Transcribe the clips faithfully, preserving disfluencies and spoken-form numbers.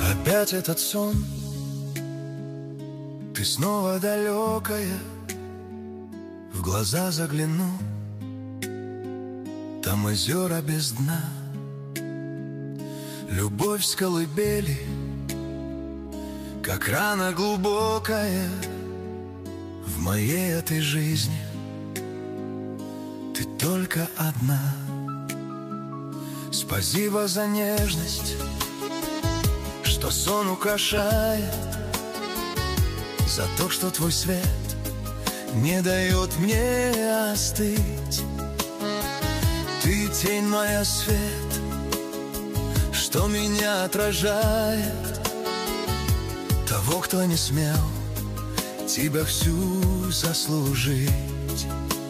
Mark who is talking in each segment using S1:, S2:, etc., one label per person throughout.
S1: Опять этот сон, ты снова далекая. В глаза загляну, там озера без дна. Любовь с колыбели, как рана глубокая. В моей этой жизни ты только одна. Спасибо за нежность, что сон украшает, за то, что твой свет не дает мне остыть. Ты тень моя, свет, что меня отражает, того, кто не смел тебя всю заслужить.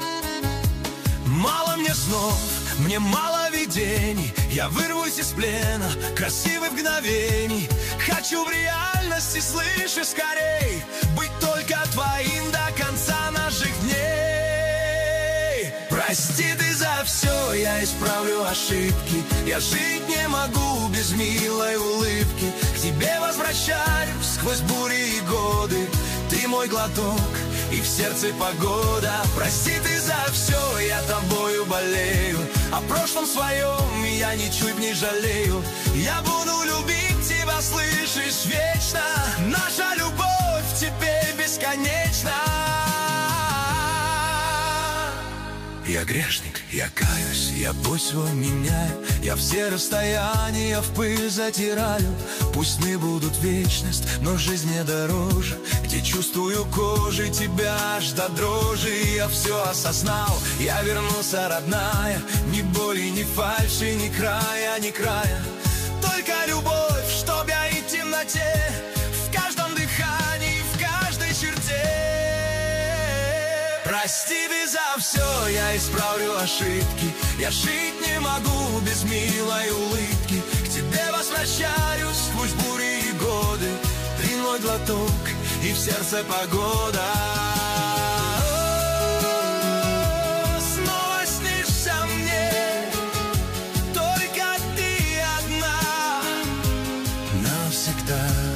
S1: Мало мне снов, мне мало видений. Я вырвусь из плена красивых мгновений. Хочу в реальности, слышишь, скорей быть только твоим до конца наших дней. Прости ты за все, я исправлю ошибки. Я жить не могу без милой улыбки. К тебе возвращаюсь сквозь бури и годы. Ты мой глоток, и в сердце погода. Прости ты за все, я тобою болею. О прошлом своем я ничуть не жалею. Я буду любить тебя, слышишь, вечно. Наша любовь теперь бесконечна. Я грешник, я каюсь, я путь свой меняю. Я все расстояния в пыль затираю. Пусть сны будут вечность, но жизнь мне дороже. Где чувствую кожей тебя аж до дрожи. Я все осознал, я вернулся, родная. Ни боли, ни фальши, ни края, ни края. Только любовь, чтоб я и в темноте, в каждом дыхании, в каждой черте. Прости ты за все, я исправлю ошибки. Я жить не могу без милой улыбки. К тебе возвращаюсь сквозь бури и годы. Ты мой глоток, и в сердце погода. О, снова снишься мне, только ты одна навсегда.